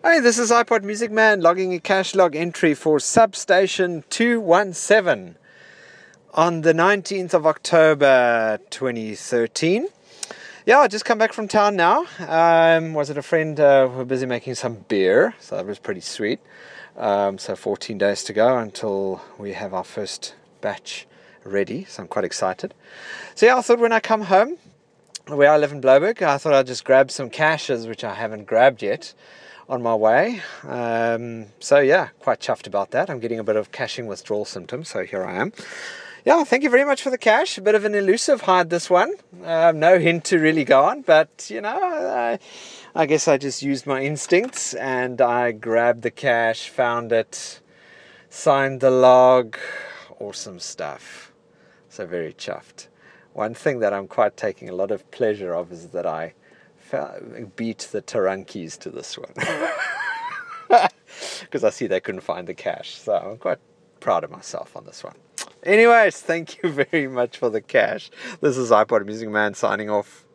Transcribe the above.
Hi, this is iPod Music Man logging a cash log entry for Substation 217 on the 19th of October 2013. Yeah, I just come back from town now. Was it a friend who was busy making some beer, so that was pretty sweet. So 14 days to go until we have our first batch ready, so I'm quite excited. So yeah, I thought when I come home, where I live in Blouberg, I thought I'd just grab some caches, which I haven't grabbed yet, on my way. So yeah, quite chuffed about that. I'm getting a bit of caching withdrawal symptoms, so here I am. Yeah, thank you very much for the cache. A bit of an elusive hide, this one. No hint to really go on, but you know, I guess I just used my instincts and I grabbed the cache, found it, signed the log. Awesome stuff. So very chuffed. One thing that I'm quite taking a lot of pleasure of is that I beat the Tarankis to this one. Because I see they couldn't find the cache. So I'm quite proud of myself on this one. Anyways, thank you very much for the cache. This is iPod Music Man signing off.